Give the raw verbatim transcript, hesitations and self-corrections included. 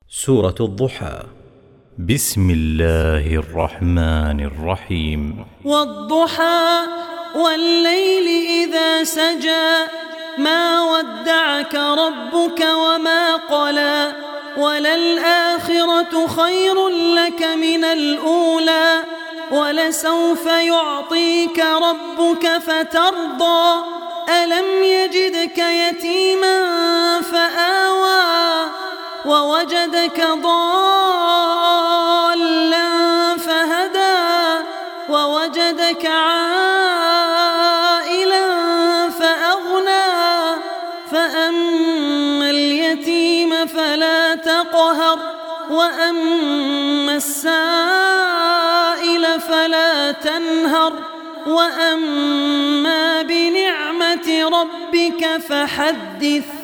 سورة الضحى. بسم الله الرحمن الرحيم. والضحى والليل إذا سجى ما ودعك ربك وما قلى وللآخرة خير لك من الأولى ولسوف يعطيك ربك فترضى ألم يجدك يتيما فآوى ووجدك ضالا فهدى ووجدك عائلا فأغنى فأما اليتيم فلا تقهر وأما السائل فلا تنهر وأما بنعمة ربك فحدث.